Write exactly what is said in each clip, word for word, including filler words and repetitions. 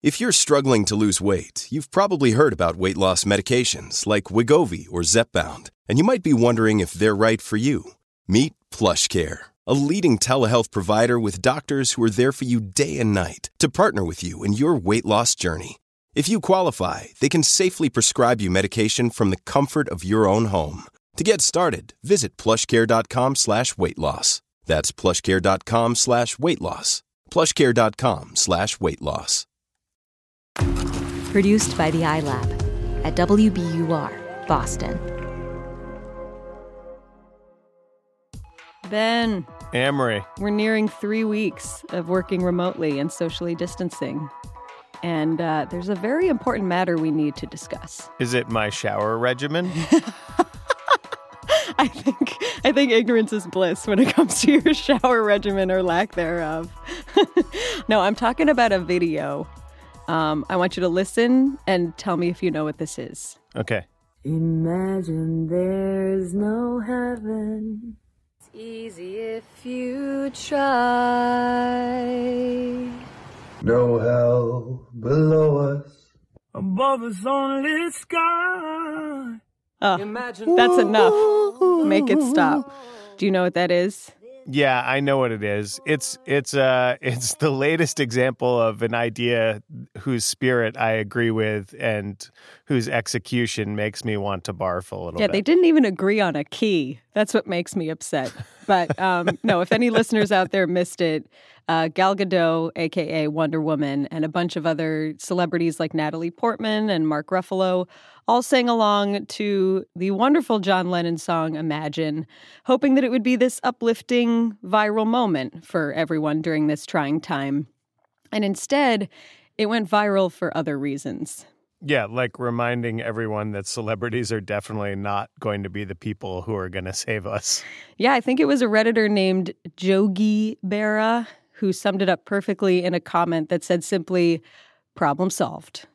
If you're struggling to lose weight, you've probably heard about weight loss medications like Wegovy or Zepbound, and you might be wondering if they're right for you. Meet PlushCare, a leading telehealth provider with doctors who are there for you day and night to partner with you in your weight loss journey. If you qualify, they can safely prescribe you medication from the comfort of your own home. To get started, visit plushcare.com slash weight loss. That's plushcare.com slash weight loss. plushcare.com slash weight loss. Produced by the iLab at W B U R, Boston. Ben. Amory. We're nearing three weeks of working remotely and socially distancing. And uh, there's a very important matter we need to discuss. Is it my shower regimen? I think I think ignorance is bliss when it comes to your shower regimen or lack thereof. No, I'm talking about a video. Um, I want you to listen and tell me if you know what this is. Okay. Imagine there's no heaven. It's easy if you try. No hell below us. Above us only sky. Oh, that's enough. Make it stop. Do you know what that is? Yeah, I know what it is. It's it's uh it's the latest example of an idea whose spirit I agree with and whose execution makes me want to barf a little yeah, bit. Yeah, they didn't even agree on a key. That's what makes me upset. But um, no, if any listeners out there missed it, uh, Gal Gadot, a k a. Wonder Woman, and a bunch of other celebrities like Natalie Portman and Mark Ruffalo all sang along to the wonderful John Lennon song Imagine, hoping that it would be this uplifting viral moment for everyone during this trying time. And instead, it went viral for other reasons. Yeah, like reminding everyone that celebrities are definitely not going to be the people who are going to save us. Yeah, I think it was a Redditor named Jogi Berra who summed it up perfectly in a comment that said simply, problem solved.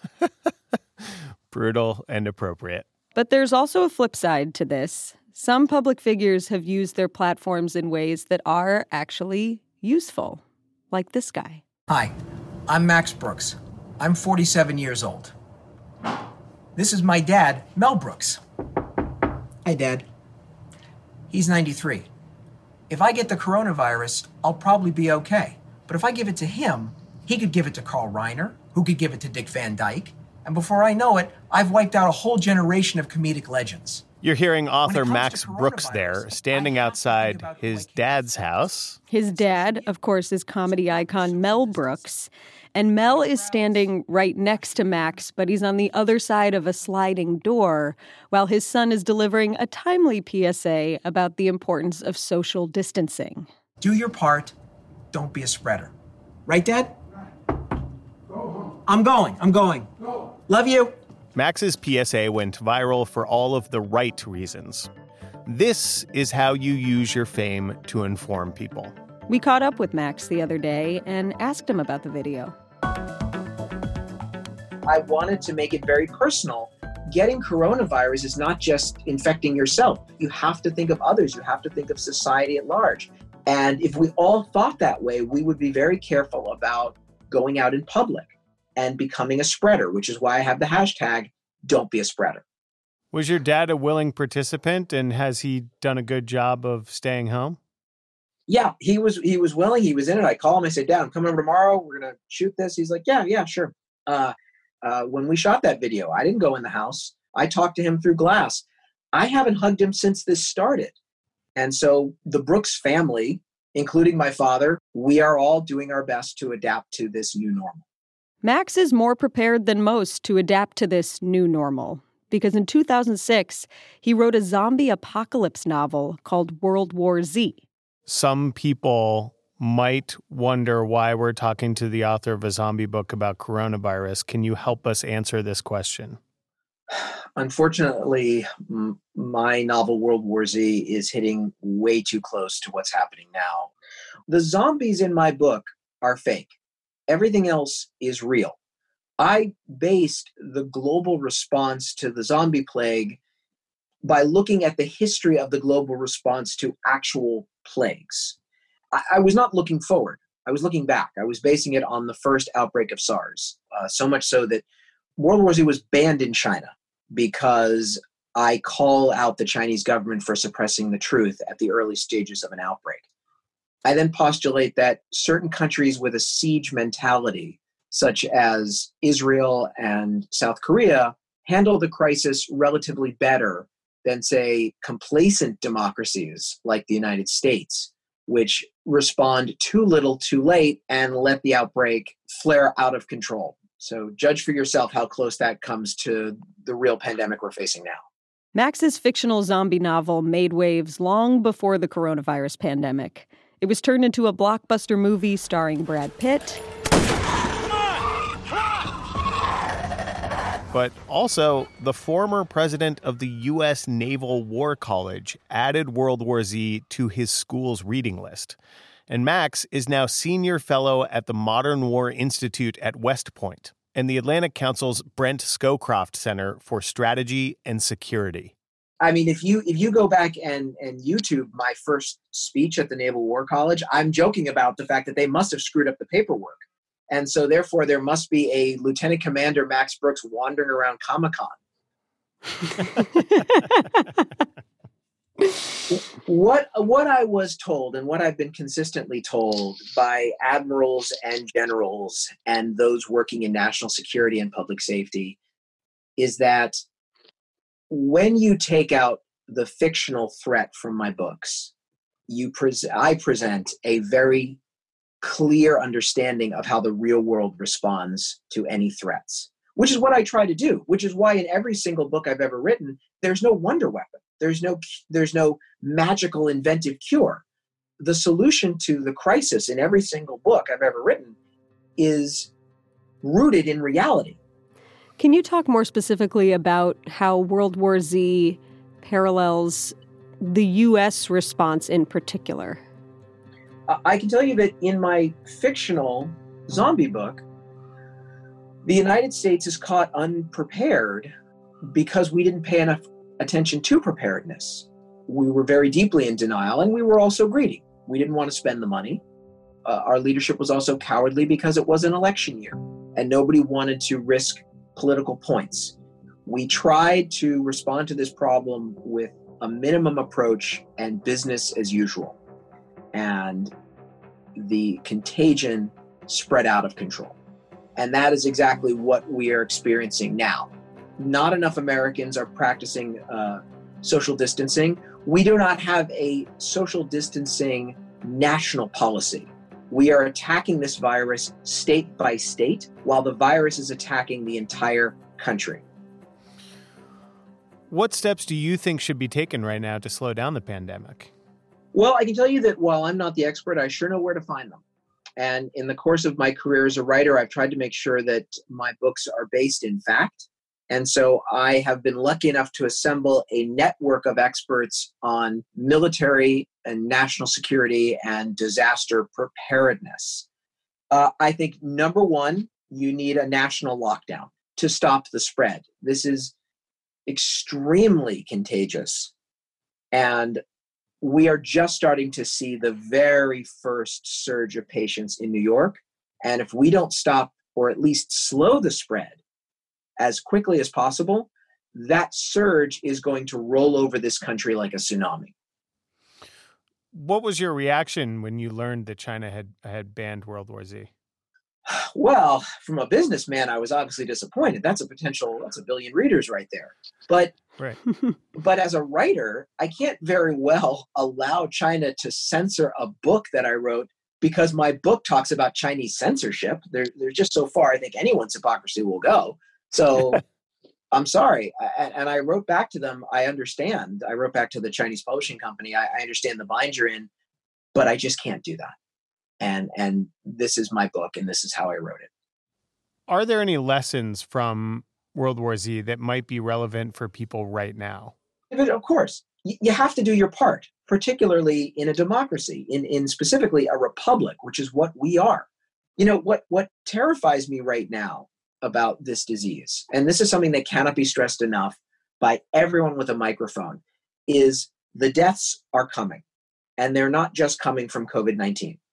Brutal and appropriate. But there's also a flip side to this. Some public figures have used their platforms in ways that are actually useful, like this guy. Hi, I'm Max Brooks. I'm forty-seven years old. This is my dad, Mel Brooks. Hi, Dad. He's ninety-three. If I get the coronavirus, I'll probably be okay. But if I give it to him, he could give it to Carl Reiner, who could give it to Dick Van Dyke. And before I know it, I've wiped out a whole generation of comedic legends. You're hearing author Max Brooks there, standing outside his dad's house. His dad, of course, is comedy icon Mel Brooks. And Mel is standing right next to Max, but he's on the other side of a sliding door, while his son is delivering a timely P S A about the importance of social distancing. Do your part. Don't be a spreader. Right, Dad? I'm going. I'm going. Love you. Max's P S A went viral for all of the right reasons. This is how you use your fame to inform people. We caught up with Max the other day and asked him about the video. I wanted to make it very personal. Getting coronavirus is not just infecting yourself. You have to think of others. You have to think of society at large. And if we all thought that way, we would be very careful about going out in public and becoming a spreader, which is why I have the hashtag, don't be a spreader. Was your dad a willing participant, and has he done a good job of staying home? Yeah, he was he was willing. He was in it. I call him. I said, Dad, I'm coming over tomorrow. We're going to shoot this. He's like, yeah, yeah, sure. Uh, uh, when we shot that video, I didn't go in the house. I talked to him through glass. I haven't hugged him since this started. And so the Brooks family, including my father, we are all doing our best to adapt to this new normal. Max is more prepared than most to adapt to this new normal, because in two thousand six, he wrote a zombie apocalypse novel called World War Z. Some people might wonder why we're talking to the author of a zombie book about coronavirus. Can you help us answer this question? Unfortunately, m- my novel World War Z is hitting way too close to what's happening now. The zombies in my book are fake. Everything else is real. I based the global response to the zombie plague by looking at the history of the global response to actual plagues. I, I was not looking forward. I was looking back. I was basing it on the first outbreak of SARS, uh, so much so that World War Z was banned in China because I call out the Chinese government for suppressing the truth at the early stages of an outbreak. I then postulate that certain countries with a siege mentality, such as Israel and South Korea, handle the crisis relatively better than, say, complacent democracies like the United States, which respond too little too late and let the outbreak flare out of control. So judge for yourself how close that comes to the real pandemic we're facing now. Max's fictional zombie novel made waves long before the coronavirus pandemic. It was turned into a blockbuster movie starring Brad Pitt. But also, the former president of the U S Naval War College added World War Z to his school's reading list. And Max is now senior fellow at the Modern War Institute at West Point and the Atlantic Council's Brent Scowcroft Center for Strategy and Security. I mean, if you if you go back and, and YouTube my first speech at the Naval War College, I'm joking about the fact that they must have screwed up the paperwork. And so therefore, there must be a Lieutenant Commander Max Brooks wandering around Comic-Con. what, what I was told and what I've been consistently told by admirals and generals and those working in national security and public safety is that when you take out the fictional threat from my books, you pres- I present a very clear understanding of how the real world responds to any threats, which is what I try to do, which is why in every single book I've ever written, there's no wonder weapon. There's no, there's no magical inventive cure. The solution to the crisis in every single book I've ever written is rooted in reality. Can you talk more specifically about how World War Z parallels the U S response in particular? I can tell you that in my fictional zombie book, the United States is caught unprepared because we didn't pay enough attention to preparedness. We were very deeply in denial, and we were also greedy. We didn't want to spend the money. Uh, our leadership was also cowardly because it was an election year, and nobody wanted to risk political points. We tried to respond to this problem with a minimum approach and business as usual. And the contagion spread out of control. And that is exactly what we are experiencing now. Not enough Americans are practicing uh, social distancing. We do not have a social distancing national policy. We are attacking this virus state by state, while the virus is attacking the entire country. What steps do you think should be taken right now to slow down the pandemic? Well, I can tell you that while I'm not the expert, I sure know where to find them. And in the course of my career as a writer, I've tried to make sure that my books are based in fact. And so I have been lucky enough to assemble a network of experts on military and national security and disaster preparedness. Uh, I think, number one, you need a national lockdown to stop the spread. This is extremely contagious. And we are just starting to see the very first surge of patients in New York. And if we don't stop or at least slow the spread as quickly as possible, that surge is going to roll over this country like a tsunami. What was your reaction when you learned that China had, had banned World War Z? Well, from a businessman, I was obviously disappointed. That's a potential, that's a billion readers right there. But right. But as a writer, I can't very well allow China to censor a book that I wrote because my book talks about Chinese censorship. There, there's just so far I think anyone's hypocrisy will go. So I'm sorry. And, and I wrote back to them, I understand. I wrote back to the Chinese publishing company, I, I understand the bind you're in, but I just can't do that. And and this is my book, and this is how I wrote it. Are there any lessons from World War Z that might be relevant for people right now? Of course. You have to do your part, particularly in a democracy, in, in specifically a republic, which is what we are. You know, what, what terrifies me right now about this disease, and this is something that cannot be stressed enough by everyone with a microphone, is the deaths are coming. And they're not just coming from COVID nineteen.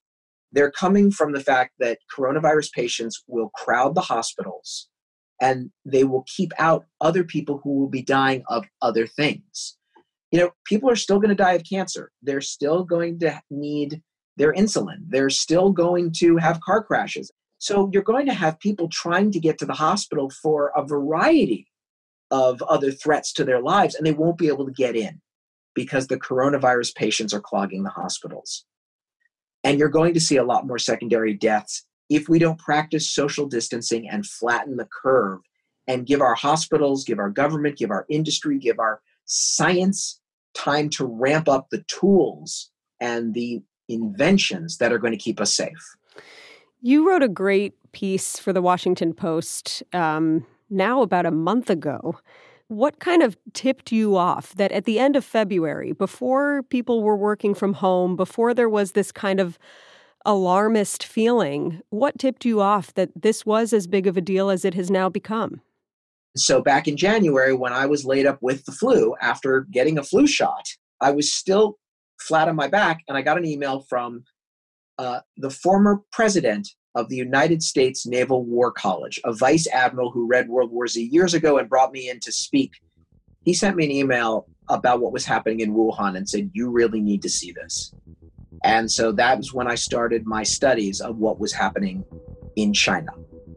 They're coming from the fact that coronavirus patients will crowd the hospitals and they will keep out other people who will be dying of other things. You know, people are still going to die of cancer. They're still going to need their insulin. They're still going to have car crashes. So you're going to have people trying to get to the hospital for a variety of other threats to their lives, and they won't be able to get in because the coronavirus patients are clogging the hospitals. And you're going to see a lot more secondary deaths if we don't practice social distancing and flatten the curve and give our hospitals, give our government, give our industry, give our science time to ramp up the tools and the inventions that are going to keep us safe. You wrote a great piece for the Washington Post um, now about a month ago. What kind of tipped you off that at the end of February, before people were working from home, before there was this kind of alarmist feeling, what tipped you off that this was as big of a deal as it has now become? So back in January, when I was laid up with the flu after getting a flu shot, I was still flat on my back, and I got an email from uh, the former president of the United States Naval War College, a vice admiral who read World War Z years ago and brought me in to speak. He sent me an email about what was happening in Wuhan and said, you really need to see this. And so that was when I started my studies of what was happening in China.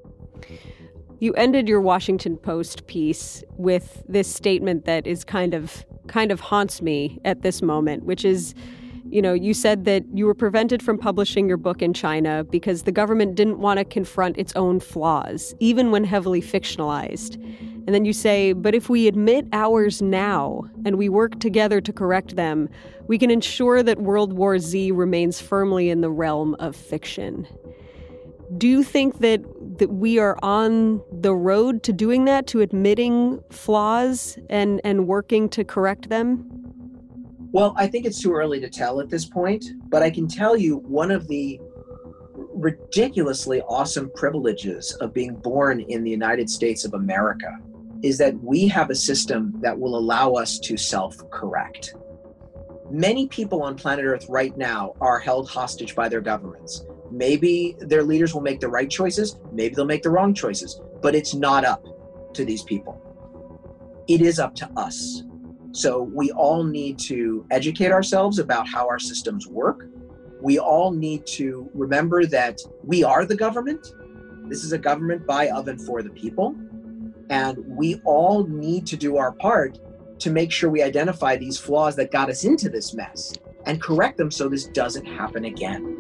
You ended your Washington Post piece with this statement that is kind of kind of haunts me at this moment, which is, you know, you said that you were prevented from publishing your book in China because the government didn't want to confront its own flaws, even when heavily fictionalized. And then you say, but if we admit ours now and we work together to correct them, we can ensure that World War Z remains firmly in the realm of fiction. Do you think that, that we are on the road to doing that, to admitting flaws and, and working to correct them? Well, I think it's too early to tell at this point, but I can tell you one of the ridiculously awesome privileges of being born in the United States of America is that we have a system that will allow us to self-correct. Many people on planet Earth right now are held hostage by their governments. Maybe their leaders will make the right choices, maybe they'll make the wrong choices, but it's not up to these people. It is up to us. So we all need to educate ourselves about how our systems work. We all need to remember that we are the government. This is a government by, of, and for the people. And we all need to do our part to make sure we identify these flaws that got us into this mess and correct them so this doesn't happen again.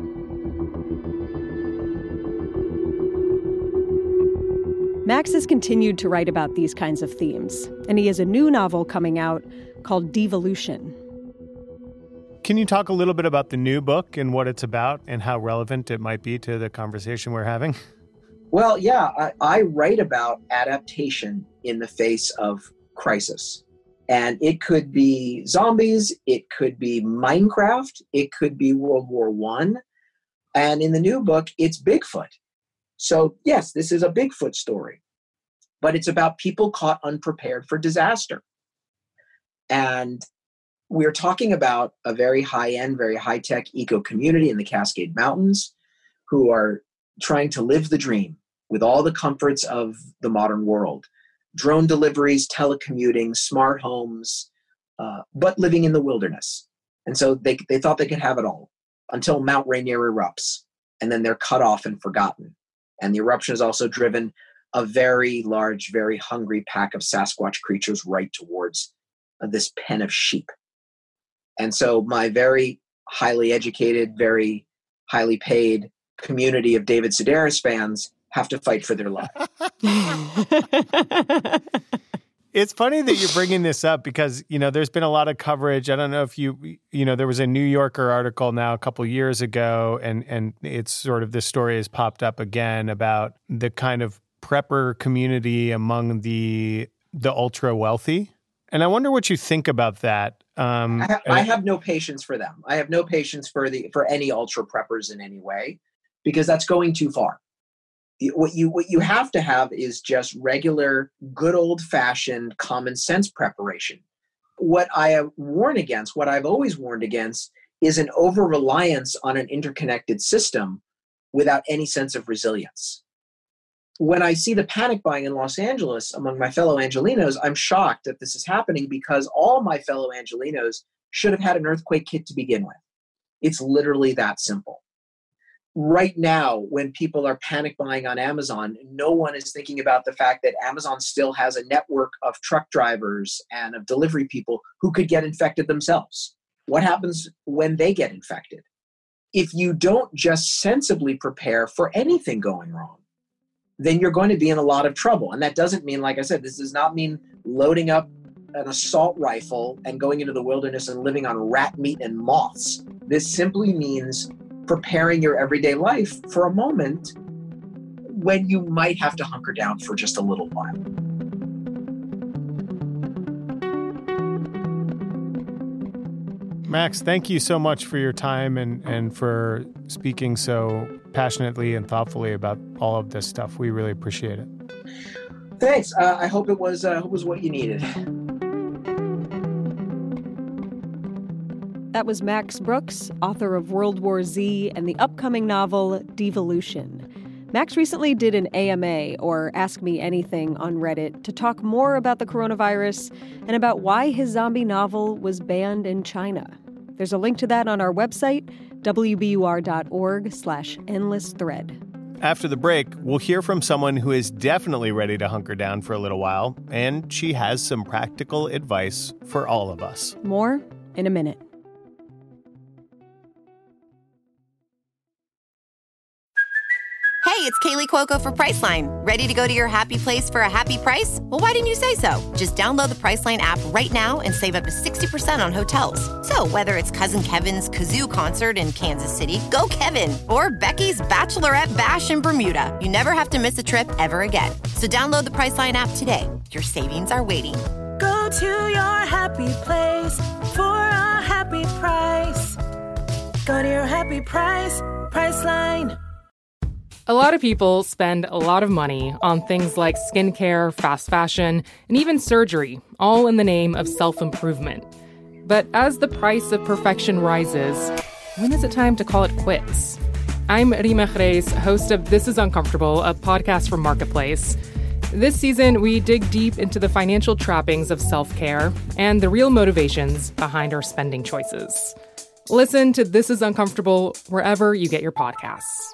Max has continued to write about these kinds of themes, and he has a new novel coming out called Devolution. Can you talk a little bit about the new book and what it's about and how relevant it might be to the conversation we're having? Well, yeah, I, I write about adaptation in the face of crisis. And it could be zombies, it could be Minecraft, it could be World War One. And in the new book, it's Bigfoot. So yes, this is a Bigfoot story, but it's about people caught unprepared for disaster. And we're talking about a very high-end, very high-tech eco-community in the Cascade Mountains who are trying to live the dream with all the comforts of the modern world. Drone deliveries, telecommuting, smart homes, uh, but living in the wilderness. And so they, they thought they could have it all until Mount Rainier erupts, and then they're cut off and forgotten. And the eruption has also driven a very large, very hungry pack of Sasquatch creatures right towards uh, this pen of sheep. And so my very highly educated, very highly paid community of David Sedaris fans have to fight for their lives. It's funny that you're bringing this up because, you know, there's been a lot of coverage. I don't know if you, you know, there was a New Yorker article now a couple years ago, and, and it's sort of this story has popped up again about the kind of prepper community among the the ultra wealthy. And I wonder what you think about that. Um, I, ha- I have no patience for them. I have no patience for the for any ultra preppers in any way, because that's going too far. What you what you have to have is just regular, good old-fashioned, common sense preparation. What I warn against, what I've always warned against, is an over-reliance on an interconnected system without any sense of resilience. When I see the panic buying in Los Angeles among my fellow Angelenos, I'm shocked that this is happening because all my fellow Angelenos should have had an earthquake kit to begin with. It's literally that simple. Right now, when people are panic buying on Amazon, no one is thinking about the fact that Amazon still has a network of truck drivers and of delivery people who could get infected themselves. What happens when they get infected? If you don't just sensibly prepare for anything going wrong, then you're going to be in a lot of trouble. And that doesn't mean, like I said, this does not mean loading up an assault rifle and going into the wilderness and living on rat meat and moths. This simply means preparing your everyday life for a moment when you might have to hunker down for just a little while. Max, thank you so much for your time and, and for speaking so passionately and thoughtfully about all of this stuff. We really appreciate it. Thanks. Uh, I hope it was uh, was what you needed. That was Max Brooks, author of World War Z and the upcoming novel Devolution. Max recently did an A M A, or Ask Me Anything, on Reddit to talk more about the coronavirus and about why his zombie novel was banned in China. There's a link to that on our website, W B U R dot org slash endless thread. After the break, we'll hear from someone who is definitely ready to hunker down for a little while, and she has some practical advice for all of us. More in a minute. Hey, it's Kaylee Cuoco for Priceline. Ready to go to your happy place for a happy price? Well, why didn't you say so? Just download the Priceline app right now and save up to sixty percent on hotels. So whether it's Cousin Kevin's Kazoo Concert in Kansas City, go Kevin, or Becky's Bachelorette Bash in Bermuda, you never have to miss a trip ever again. So download the Priceline app today. Your savings are waiting. Go to your happy place for a happy price. Go to your happy price, Priceline. A lot of people spend a lot of money on things like skincare, fast fashion, and even surgery, all in the name of self-improvement. But as the price of perfection rises, when is it time to call it quits? I'm Rima Jerez, host of This Is Uncomfortable, a podcast from Marketplace. This season, we dig deep into the financial trappings of self-care and the real motivations behind our spending choices. Listen to This Is Uncomfortable wherever you get your podcasts.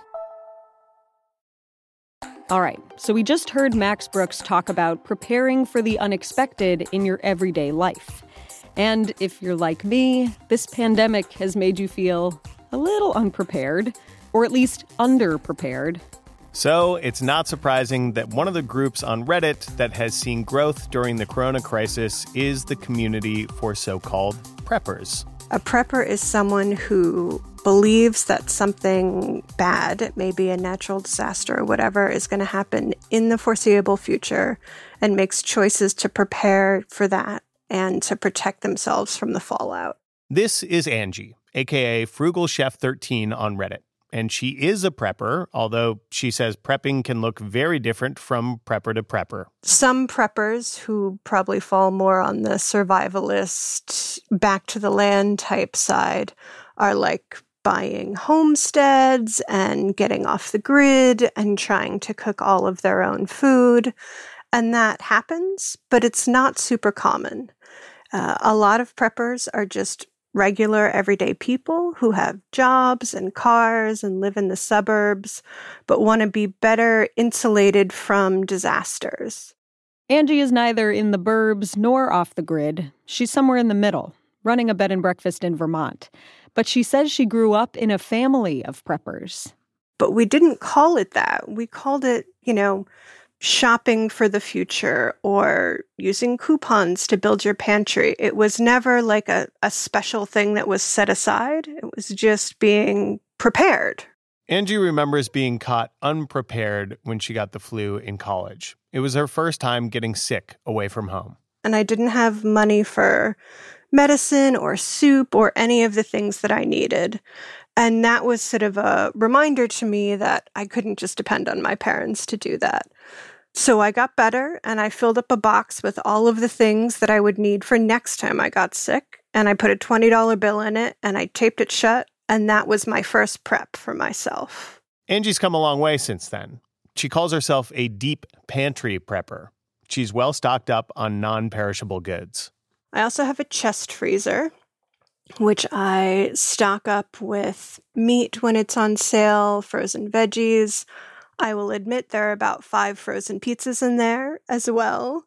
All right, so we just heard Max Brooks talk about preparing for the unexpected in your everyday life. And if you're like me, this pandemic has made you feel a little unprepared, or at least underprepared. So it's not surprising that one of the groups on Reddit that has seen growth during the corona crisis is the community for so-called preppers. A prepper is someone who believes that something bad, it may be a natural disaster or whatever, is going to happen in the foreseeable future and makes choices to prepare for that and to protect themselves from the fallout. This is Angie, a k a. Frugal Chef thirteen on Reddit. And she is a prepper, although she says prepping can look very different from prepper to prepper. Some preppers who probably fall more on the survivalist, back to the land type side are like buying homesteads and getting off the grid and trying to cook all of their own food. And that happens, but it's not super common. Uh, a lot of preppers are just regular everyday people who have jobs and cars and live in the suburbs, but want to be better insulated from disasters. Angie is neither in the burbs nor off the grid. She's somewhere in the middle, running a bed and breakfast in Vermont. But she says she grew up in a family of preppers. But we didn't call it that. We called it, you know, shopping for the future or using coupons to build your pantry. It was never like a, a special thing that was set aside. It was just being prepared. Angie remembers being caught unprepared when she got the flu in college. It was her first time getting sick away from home. And I didn't have money for medicine or soup or any of the things that I needed. And that was sort of a reminder to me that I couldn't just depend on my parents to do that. So I got better and I filled up a box with all of the things that I would need for next time I got sick. and I put a twenty dollar bill in it and I taped it shut. And that was my first prep for myself. Angie's come a long way since then. She calls herself a deep pantry prepper. She's well stocked up on non-perishable goods. I also have a chest freezer, which I stock up with meat when it's on sale, frozen veggies. I will admit there are about five frozen pizzas in there as well.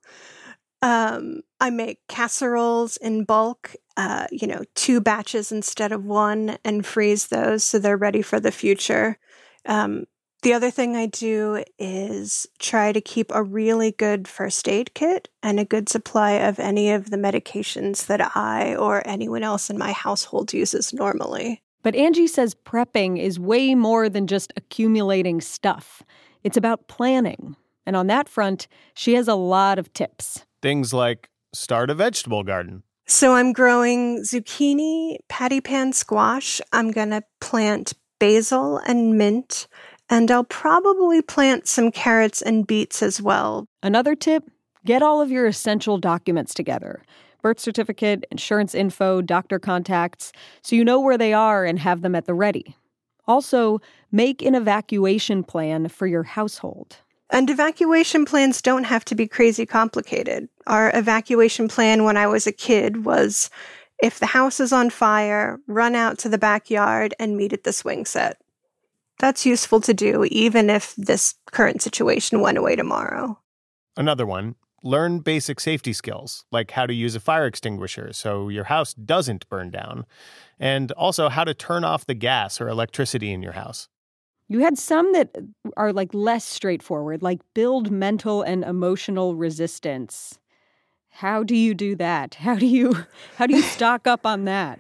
Um, I make casseroles in bulk, uh, you know, two batches instead of one, and freeze those so they're ready for the future. Um, the other thing I do is try to keep a really good first aid kit and a good supply of any of the medications that I or anyone else in my household uses normally. But Angie says prepping is way more than just accumulating stuff. It's about planning. And on that front, she has a lot of tips. Things like start a vegetable garden. So I'm growing zucchini, patty pan squash. I'm going to plant basil and mint, and I'll probably plant some carrots and beets as well. Another tip, get all of your essential documents together. Birth certificate, insurance info, doctor contacts, so you know where they are and have them at the ready. Also, make an evacuation plan for your household. And evacuation plans don't have to be crazy complicated. Our evacuation plan when I was a kid was, if the house is on fire, run out to the backyard and meet at the swing set. That's useful to do, even if this current situation went away tomorrow. Another one, learn basic safety skills, like how to use a fire extinguisher so your house doesn't burn down, and also how to turn off the gas or electricity in your house. You had some that are like less straightforward, like build mental and emotional resistance. How do you do that? How do you how do you stock up on that?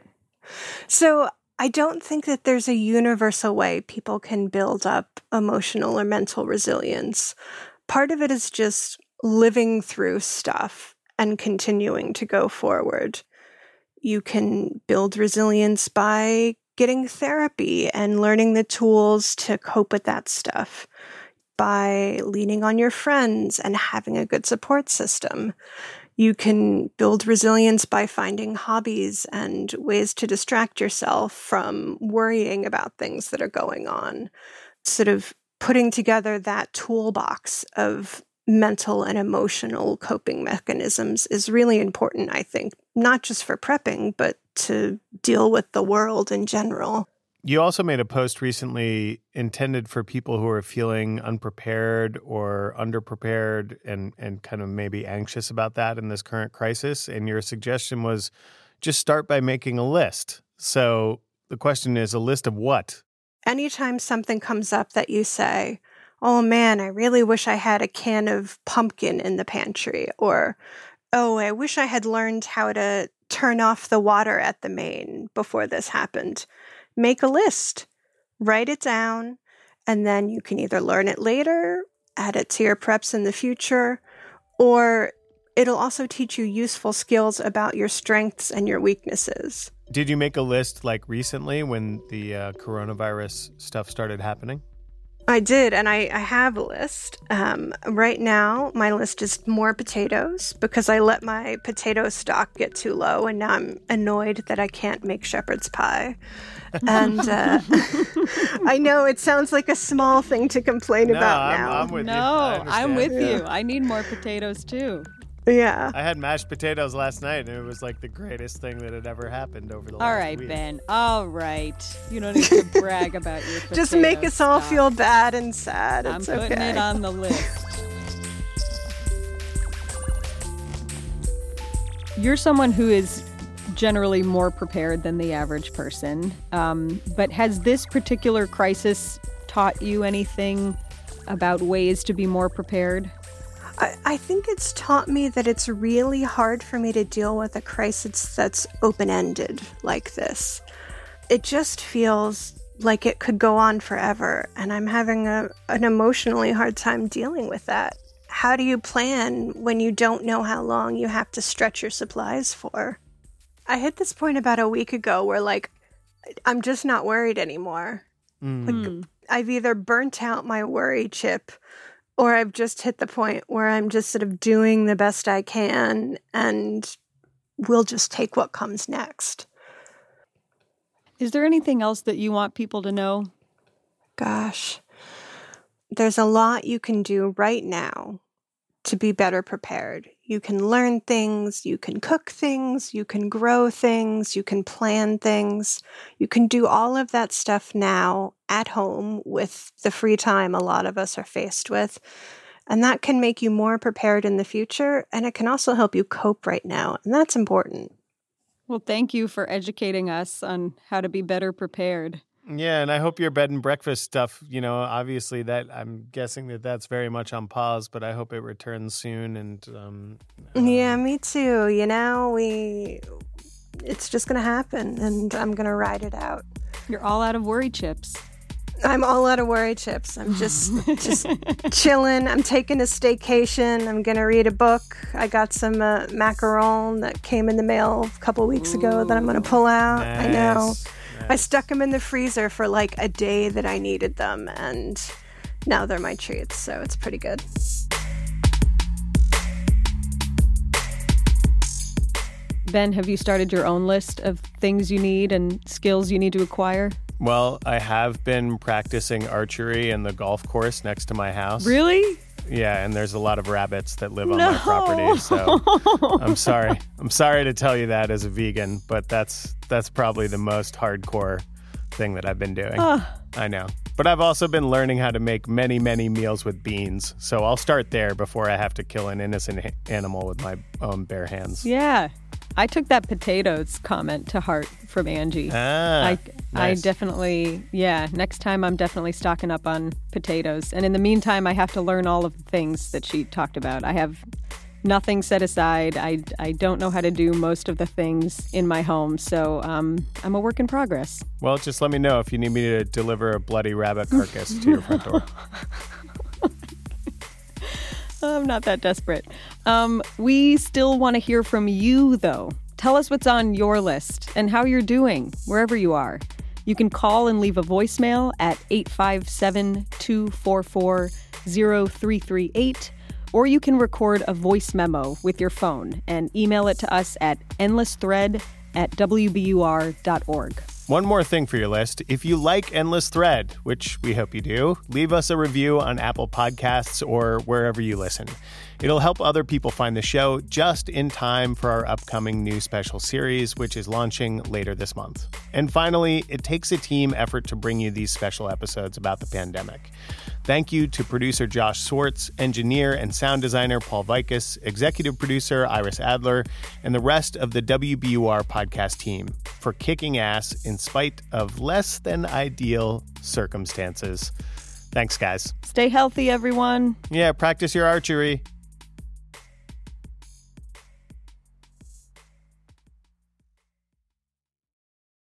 So I don't think that there's a universal way people can build up emotional or mental resilience. Part of it is just living through stuff and continuing to go forward. You can build resilience by getting therapy and learning the tools to cope with that stuff, by leaning on your friends and having a good support system. You can build resilience by finding hobbies and ways to distract yourself from worrying about things that are going on. Sort of putting together that toolbox of mental and emotional coping mechanisms is really important, I think, not just for prepping, but to deal with the world in general. You also made a post recently intended for people who are feeling unprepared or underprepared and, and kind of maybe anxious about that in this current crisis. And your suggestion was just start by making a list. So the question is, a list of what? Anytime something comes up that you say, oh man, I really wish I had a can of pumpkin in the pantry, or, oh, I wish I had learned how to turn off the water at the main before this happened. Make a list, write it down, and then you can either learn it later, add it to your preps in the future, or it'll also teach you useful skills about your strengths and your weaknesses. Did you make a list like recently when the uh, coronavirus stuff started happening? I did, and I, I have a list. Um, right now, my list is more potatoes because I let my potato stock get too low, and now I'm annoyed that I can't make shepherd's pie. And uh, I know it sounds like a small thing to complain no, about I'm, now. I'm with no, you. I'm with yeah. you. I need more potatoes, too. Yeah. I had mashed potatoes last night, and it was like the greatest thing that had ever happened over the last All right, week. Ben. All right. You don't need to brag about your potato Just make us all stock. feel bad and sad. I'm It's putting okay. it on the list. You're someone who is generally more prepared than the average person. Um, but has this particular crisis taught you anything about ways to be more prepared? I, I think it's taught me that it's really hard for me to deal with a crisis that's open-ended like this. It just feels like it could go on forever, and I'm having a, an emotionally hard time dealing with that. How do you plan when you don't know how long you have to stretch your supplies for? I hit this point about a week ago where, like, I'm just not worried anymore. Mm. Like, I've either burnt out my worry chip, or I've just hit the point where I'm just sort of doing the best I can and we'll just take what comes next. Is there anything else that you want people to know? Gosh, there's a lot you can do right now to be better prepared. You can learn things, you can cook things, you can grow things, you can plan things. You can do all of that stuff now at home with the free time a lot of us are faced with. And that can make you more prepared in the future, and it can also help you cope right now, and that's important. Well, thank you for educating us on how to be better prepared. Yeah, and I hope your bed and breakfast stuff, you know, obviously that I'm guessing that that's very much on pause, but I hope it returns soon. And um, uh... yeah, me too. You know, we it's just going to happen, and I'm going to ride it out. You're all out of worry chips. I'm all out of worry chips. I'm just just chilling. I'm taking a staycation. I'm going to read a book. I got some uh, macaron that came in the mail a couple weeks Ooh, ago that I'm going to pull out. Nice. I know. Nice. I stuck them in the freezer for like a day that I needed them, and now they're my treats, so it's pretty good. Ben, have you started your own list of things you need and skills you need to acquire? Well, I have been practicing archery in the golf course next to my house. Really? Yeah, and there's a lot of rabbits that live on no. my property, so I'm sorry. I'm sorry to tell you that as a vegan, but that's that's probably the most hardcore thing that I've been doing. Uh. I know. But I've also been learning how to make many, many meals with beans, so I'll start there before I have to kill an innocent animal with my own bare hands. Yeah. I took that potatoes comment to heart from Angie. Ah, I, nice. I definitely, yeah, next time I'm definitely stocking up on potatoes. And in the meantime, I have to learn all of the things that she talked about. I have nothing set aside. I, I don't know how to do most of the things in my home, so um, I'm a work in progress. Well, just let me know if you need me to deliver a bloody rabbit carcass to your front door. I'm not that desperate. Um, we still want to hear from you, though. Tell us what's on your list and how you're doing, wherever you are. You can call and leave a voicemail at eight five seven, two four four, zero three three eight, or you can record a voice memo with your phone and email it to us at endlessthread at w b u r dot org. One more thing for your list. If you like Endless Thread, which we hope you do, leave us a review on Apple Podcasts or wherever you listen. It'll help other people find the show just in time for our upcoming new special series, which is launching later this month. And finally, it takes a team effort to bring you these special episodes about the pandemic. Thank you to producer Josh Swartz, engineer and sound designer Paul Vikas, executive producer Iris Adler, and the rest of the W B U R podcast team for kicking ass in spite of less than ideal circumstances. Thanks, guys. Stay healthy, everyone. Yeah, practice your archery.